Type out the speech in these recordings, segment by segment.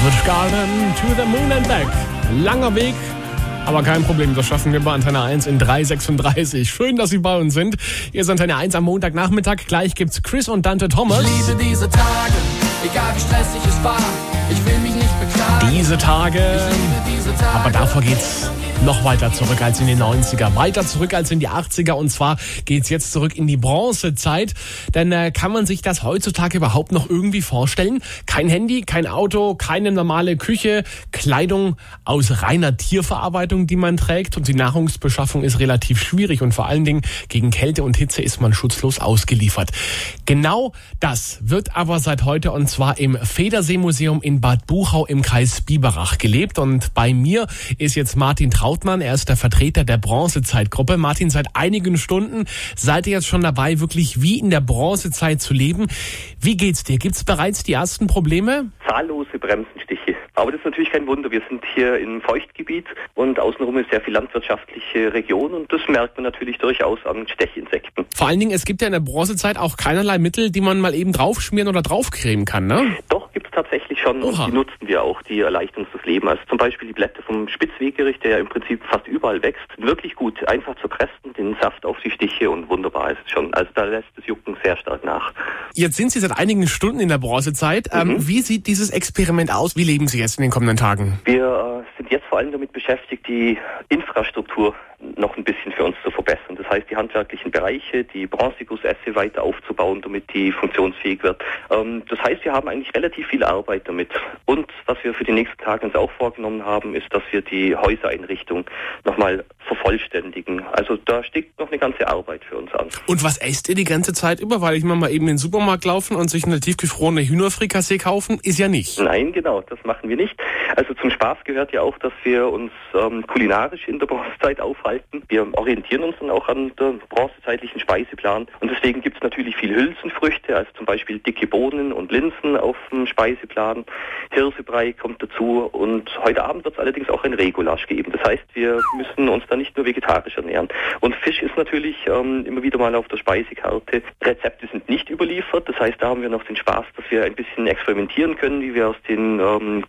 Savage Garden to the Moon and Back. Langer Weg, aber kein Problem. Das schaffen wir bei Antenne 1 in 3,36. Schön, dass Sie bei uns sind. Hier ist Antenne 1 am Montagnachmittag. Gleich gibt's Chris und Dante Thomas. Ich liebe diese Tage, egal wie stressig es war. Ich will mich nicht beklagen. Diese Tage. Ich liebe diese Tage. Aber davor geht's noch weiter zurück als in die 90er, weiter zurück als in die 80er, und zwar geht's jetzt zurück in die Bronzezeit. Denn kann man sich das heutzutage überhaupt noch irgendwie vorstellen? Kein Handy, kein Auto, keine normale Küche, Kleidung aus reiner Tierverarbeitung, die man trägt, und die Nahrungsbeschaffung ist relativ schwierig, und vor allen Dingen gegen Kälte und Hitze ist man schutzlos ausgeliefert. Genau das wird aber seit heute, und zwar im Federsee-Museum in Bad Buchau im Kreis Biberach, gelebt. Und bei mir ist jetzt Martin Trautmann. Er ist der Vertreter der Bronzezeitgruppe. Martin, seit einigen Stunden seid ihr jetzt schon dabei, wirklich wie in der Bronzezeit zu leben. Wie geht's dir? Gibt's bereits die ersten Probleme? Zahllose Bremsenstiche. Aber das ist natürlich kein Wunder. Wir sind hier im Feuchtgebiet und außenrum ist sehr viel landwirtschaftliche Region, und das merkt man natürlich durchaus an Stechinsekten. Vor allen Dingen, es gibt ja in der Bronzezeit auch keinerlei Mittel, die man mal eben draufschmieren oder draufcremen kann, ne? Doch, gibt es tatsächlich schon. Oha. Und die nutzen wir auch, die erleichtern uns das Leben. Also zum Beispiel die Blätter vom Spitzwegerich, der ja im Prinzip fast überall wächst. Wirklich gut, einfach zu pressen, den Saft auf die Stiche, und wunderbar ist es schon. Also da lässt das Jucken sehr stark nach. Jetzt sind Sie seit einigen Stunden in der Bronzezeit. Wie sieht dieses Experiment aus? Wie leben Sie jetzt in den kommenden Tagen? Wir sind jetzt vor allem damit beschäftigt, die Infrastruktur noch ein bisschen für uns zu verbessern. Das heißt, die handwerklichen Bereiche, die Bronzigussesse weiter aufzubauen, damit die funktionsfähig wird. Das heißt, wir haben eigentlich relativ viel Arbeit damit. Und was wir für die nächsten Tage uns auch vorgenommen haben, ist, dass wir die Häusereinrichtung nochmal vervollständigen. Also da steht noch eine ganze Arbeit für uns an. Und was esst ihr die ganze Zeit über? Weil ich mal eben in den Supermarkt laufen und sich eine tiefgefrorene Hühnerfrikassee kaufen, ist ja nicht. Nein, genau, das machen wir nicht. Also zum Spaß gehört ja auch, dass wir uns kulinarisch in der Bronzezeit aufhalten. Wir orientieren uns dann auch an der bronzezeitlichen Speiseplan. Und deswegen gibt es natürlich viel Hülsenfrüchte, also zum Beispiel dicke Bohnen und Linsen auf dem Speiseplan. Hirsebrei kommt dazu, und heute Abend wird es allerdings auch ein Regulasch geben. Das heißt, wir müssen uns da nicht nur vegetarisch ernähren. Und Fisch ist natürlich immer wieder mal auf der Speisekarte. Rezepte sind nicht überliefert, das heißt, da haben wir noch den Spaß, dass wir ein bisschen experimentieren können, wie wir aus den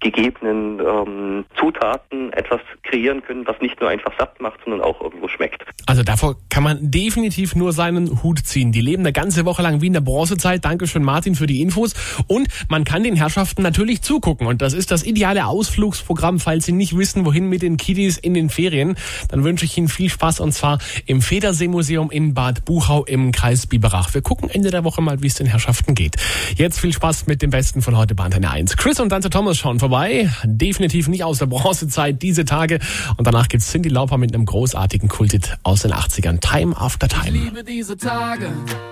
gegebenen Zutaten etwas kreieren können, was nicht nur einfach satt macht, sondern auch irgendwo schmeckt. Also davor kann man definitiv nur seinen Hut ziehen. Die leben eine ganze Woche lang wie in der Bronzezeit. Dankeschön, Martin, für die Infos. Und man kann den Herrschaften natürlich zugucken. Und das ist das ideale Ausflugsprogramm, falls Sie nicht wissen, wohin mit den Kiddies in den Ferien. Dann wünsche ich Ihnen viel Spaß, und zwar im Federsee-Museum in Bad Buchau im Kreis Biberach. Wir gucken Ende der Woche mal, wie es den Herrschaften geht. Jetzt viel Spaß mit dem Besten von heute bei Antenne 1. Chris und Dante Thomas schauen vorbei. Definitiv nicht aus der Bronzezeit diese Tage. Und danach gibt's Cyndi Lauper mit einem großartigen Kulthit aus den 80ern. Time After Time. Ich liebe diese Tage.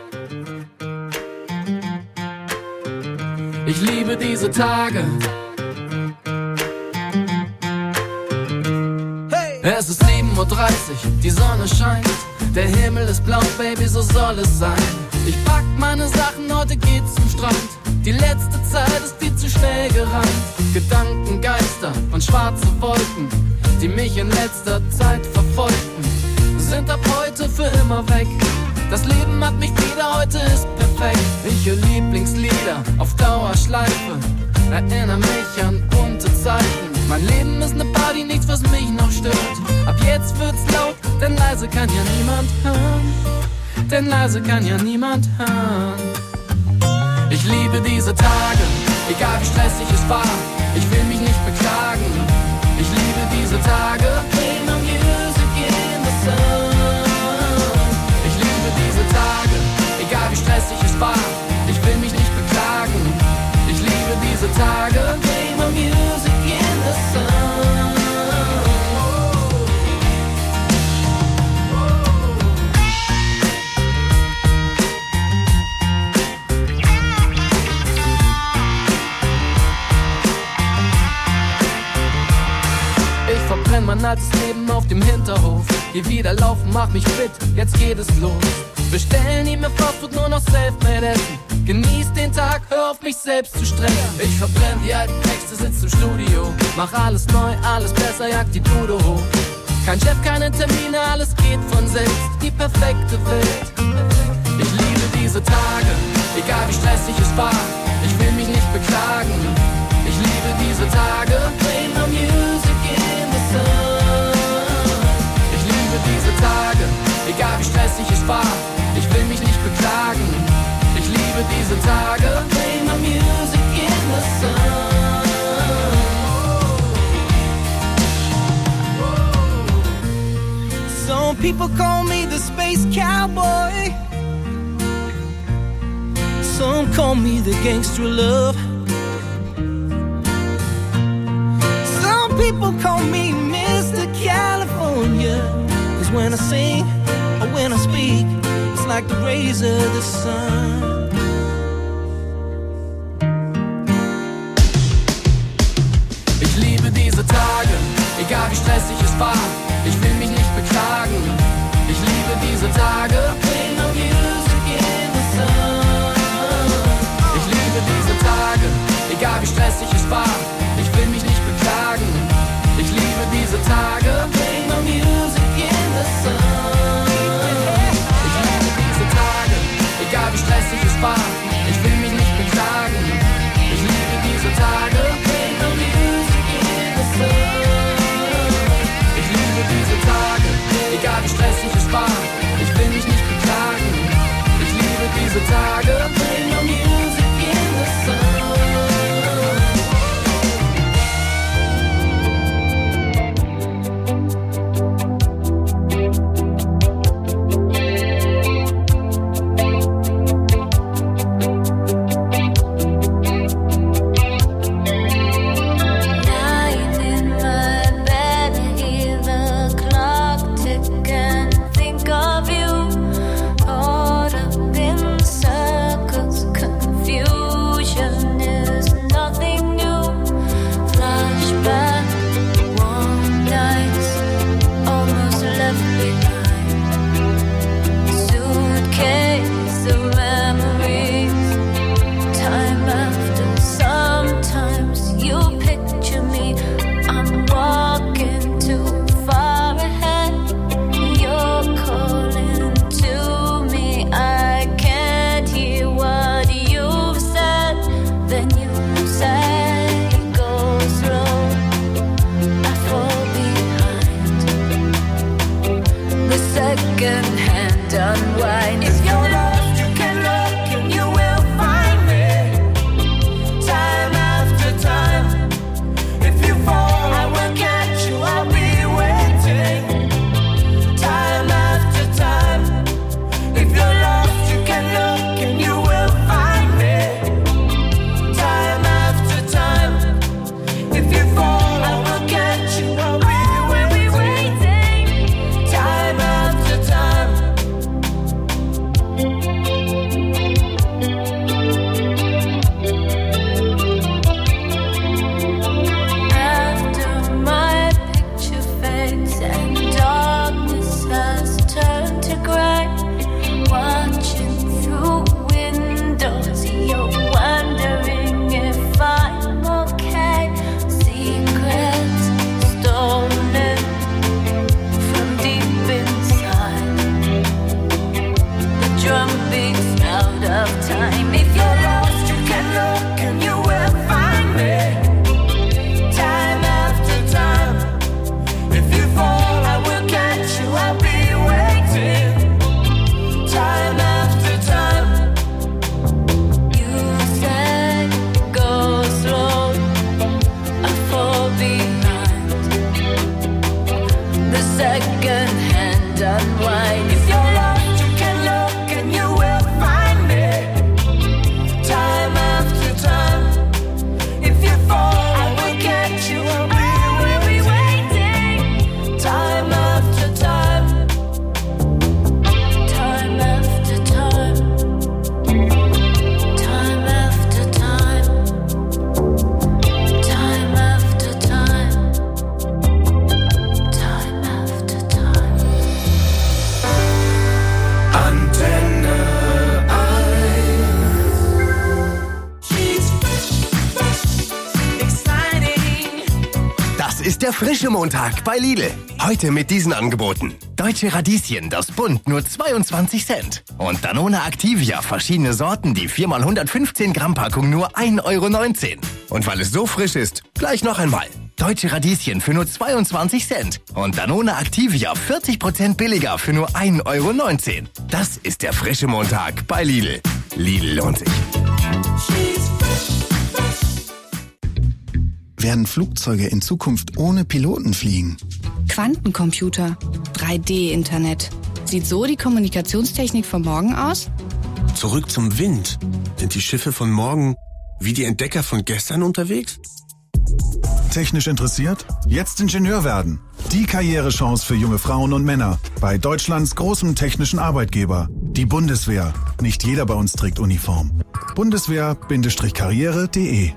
Ich liebe diese Tage. Hey. Es ist 7:30 Uhr, die Sonne scheint. Der Himmel ist blau, Baby, so soll es sein. Ich pack meine Sachen, heute geht's zum Strand. Die letzte Zeit ist viel zu schnell gerannt. Gedankengeister und schwarze Wolken, die mich in letzter Zeit verfolgten, sind ab heute für immer weg. Das Leben hat mich wieder, heute ist perfekt. Ich höre Lieblingslieder auf Dauerschleife, erinnere mich an bunte Zeiten. Mein Leben ist ne Party, nichts was mich noch stört. Ab jetzt wird's laut, denn leise kann ja niemand hören. Denn leise kann ja niemand hören. Ich liebe diese Tage, egal wie stressig es war. Ich will mich nicht beklagen. Ich liebe diese Tage. Play my music in the sun. Ich liebe diese Tage, egal wie stressig es war. Ich will mich nicht beklagen. Ich liebe diese Tage. Play my music in the sun. Mein altes Leben auf dem Hinterhof. Geh wieder laufen, mach mich fit, jetzt geht es los. Bestellen nie mehr Fastfood, nur noch Selfmade essen. Genieß den Tag, hör auf mich selbst zu stressen. Ich verbrenn die alten Texte, sitz im Studio. Mach alles neu, alles besser, jag die Bude hoch. Kein Chef, keine Termine, alles geht von selbst. Die perfekte Welt. Ich liebe diese Tage, egal wie stressig es war. Ich will mich nicht beklagen. Ich liebe diese Tage. diese Tage. Play my music in the sun. Some people call me the space cowboy. Some call me the gangster of love. Some people call me Mr. California. 'Cause when I sing or when I speak, it's like the rays of the sun. Ich liebe diese Tage, egal wie stressig es war. Ich will mich nicht beklagen. Ich liebe diese Tage. Play my music in the sun. Ich liebe diese Tage, egal wie stressig es war. Ich will mich nicht beklagen. Ich liebe diese Tage. Play my music in the sun. Ich liebe diese Tage, egal wie stressig es war. Ich will mich nicht beklagen. Ich liebe diese Tage. Play my music in the sun. Ich liebe diese Tage, egal wie stressig es war. Ich will mich nicht beklagen. Ich liebe diese Tage. Play my music in the sun. Der frische Montag bei Lidl. Heute mit diesen Angeboten. Deutsche Radieschen, das Bund, nur 22 Cent. Und Danone Activia, verschiedene Sorten, die 4x115 Gramm Packung, nur 1,19 €. Und weil es so frisch ist, gleich noch einmal. Deutsche Radieschen für nur 22 Cent. Und Danone Activia 40% billiger für nur 1,19 €. Das ist der frische Montag bei Lidl. Lidl lohnt sich. Werden Flugzeuge in Zukunft ohne Piloten fliegen? Quantencomputer, 3D-Internet. Sieht so die Kommunikationstechnik von morgen aus? Zurück zum Wind. Sind die Schiffe von morgen wie die Entdecker von gestern unterwegs? Technisch interessiert? Jetzt Ingenieur werden. Die Karrierechance für junge Frauen und Männer bei Deutschlands großem technischen Arbeitgeber. Die Bundeswehr. Nicht jeder bei uns trägt Uniform. Bundeswehr-karriere.de.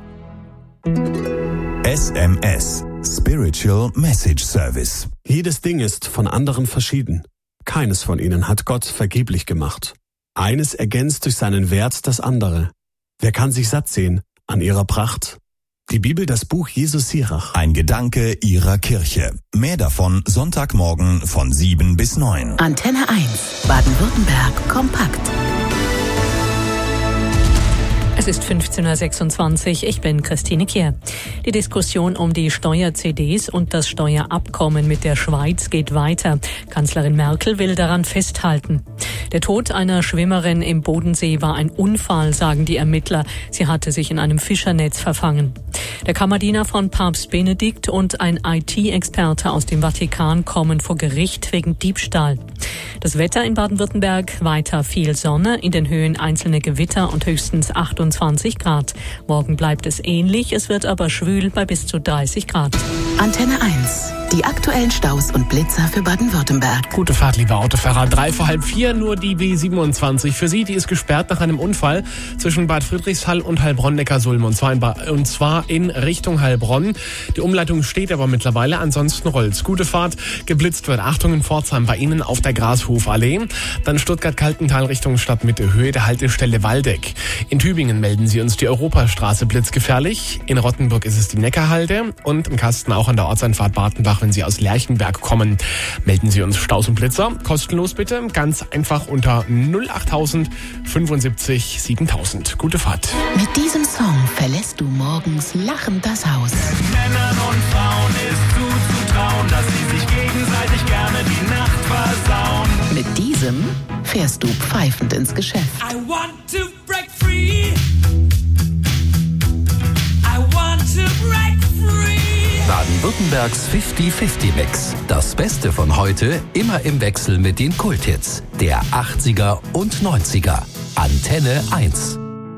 SMS. Spiritual Message Service. Jedes Ding ist von anderen verschieden. Keines von ihnen hat Gott vergeblich gemacht. Eines ergänzt durch seinen Wert das andere. Wer kann sich satt sehen an ihrer Pracht? Die Bibel, das Buch Jesus Sirach. Ein Gedanke Ihrer Kirche. Mehr davon Sonntagmorgen von 7 bis 9. Antenne 1, Baden-Württemberg, kompakt. Es ist 15.26 Uhr, ich bin Christine Kier. Die Diskussion um die Steuer-CDs und das Steuerabkommen mit der Schweiz geht weiter. Kanzlerin Merkel will daran festhalten. Der Tod einer Schwimmerin im Bodensee war ein Unfall, sagen die Ermittler. Sie hatte sich in einem Fischernetz verfangen. Der Kammerdiener von Papst Benedikt und ein IT-Experte aus dem Vatikan kommen vor Gericht wegen Diebstahl. Das Wetter in Baden-Württemberg, weiter viel Sonne, in den Höhen einzelne Gewitter und höchstens 28 Grad. Morgen bleibt es ähnlich, es wird aber schwül bei bis zu 30 Grad. Antenne 1, die aktuellen Staus und Blitzer für Baden-Württemberg. Gute Fahrt, liebe Autofahrer. 3:03, nur die B27 für Sie. Die ist gesperrt nach einem Unfall zwischen Bad Friedrichshall und Heilbronn-Neckarsulm. Und zwar in Richtung Heilbronn. Die Umleitung steht aber mittlerweile, ansonsten rollt's. Gute Fahrt, geblitzt wird. Achtung in Pforzheim bei Ihnen auf der Grashofallee. Dann Stuttgart-Kaltental Richtung Stadtmitte, Höhe der Haltestelle Waldeck. In Tübingen melden Sie uns die Europastraße blitzgefährlich. In Rottenburg ist es die Neckarhalde und im Kasten auch an der Ortseinfahrt Bartenbach, wenn Sie aus Lerchenberg kommen. Melden Sie uns Staus und Blitzer. Kostenlos bitte, ganz einfach unter 08000 75 7000. Gute Fahrt. Mit diesem Song verlässt du morgens lachend das Haus. Männern und Frauen ist zuzutrauen, dass sie sich gegenseitig gerne die Nacht versauen. Mit diesem fährst du pfeifend ins Geschäft. I want to break free. I want to break free. Baden-Württembergs 50-50-Mix. Das Beste von heute immer im Wechsel mit den Kulthits der 80er und 90er. Antenne 1.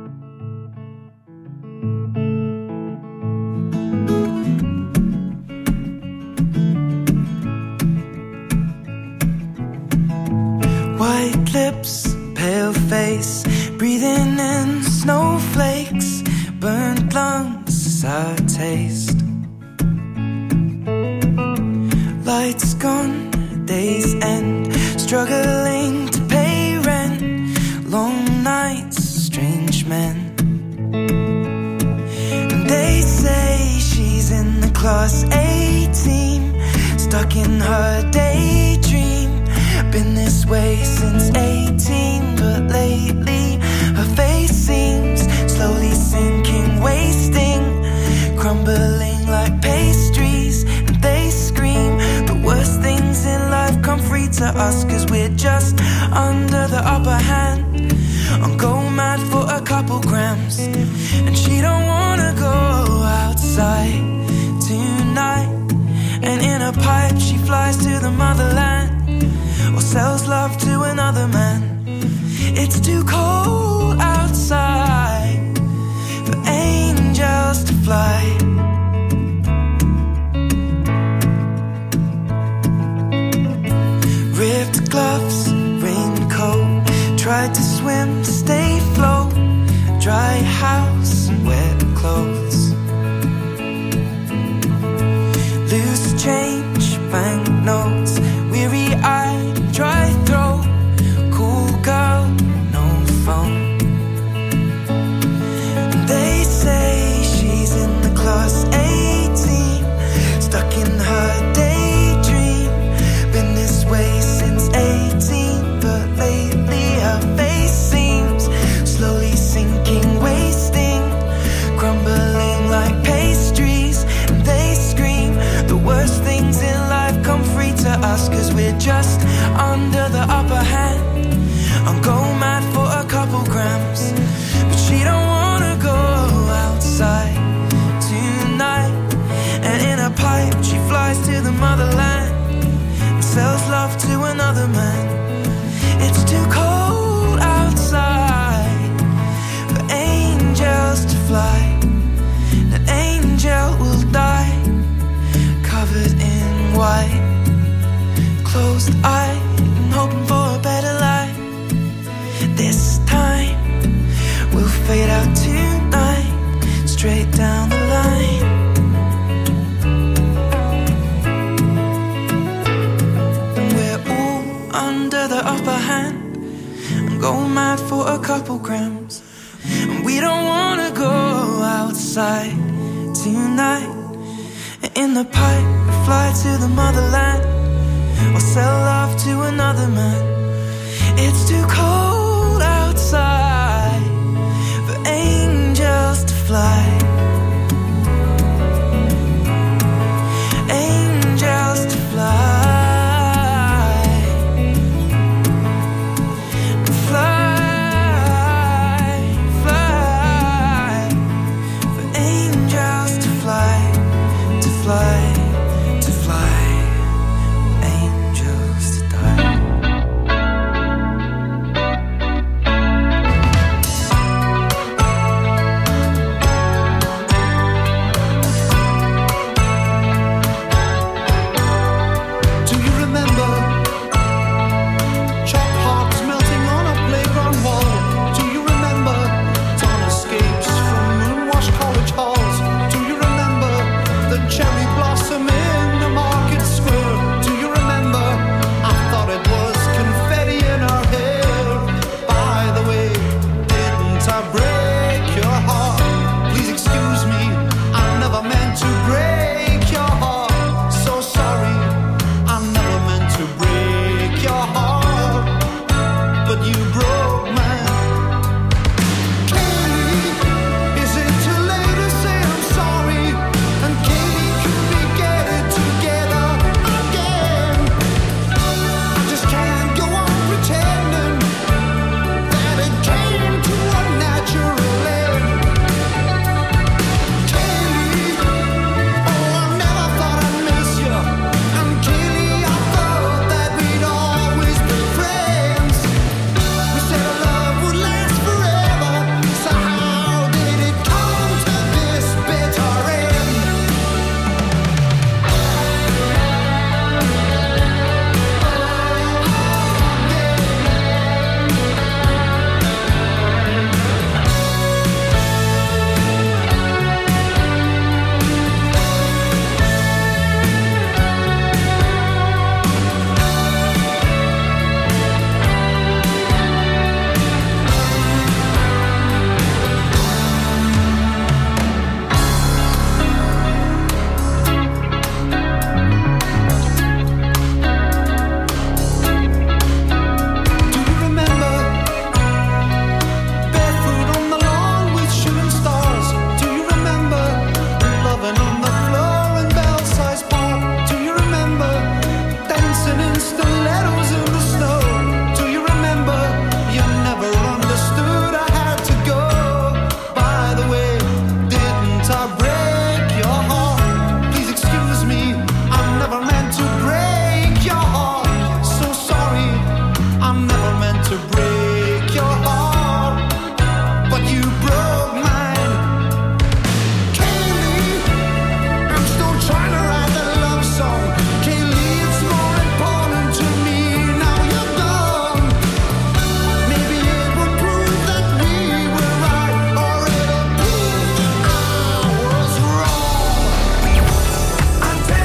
White lips, pale face, breathing in snowflakes, burnt lungs, sour taste. Lights gone, days end, struggling to pay rent, long nights, strange men. And they say she's in the class A team, stuck in her daydream. Been this way since 18, but lately her face seems slowly sinking, wasting, crumbling like pastries. And they scream the worst things in life come free to us, 'cause we're just under the upper hand and go mad for a couple grams. And she don't wanna go outside tonight, and in a pipe she flies to the motherland, or sells love to another man. It's too cold outside for angels to fly. Ripped gloves, raincoat, tried to swim to stay afloat. Dry house and wet clothes. Loose change, banknotes, weary-eyed, dry throat, cool girl, no phone. white, closed eye, and hoping for a better life. This time we'll fade out tonight, straight down the line. And we're all under the upper hand, and go mad for a couple grams. And we don't wanna go outside tonight. In the pipe, fly to the motherland, or sell love to another man. It's too cold outside for angels to fly.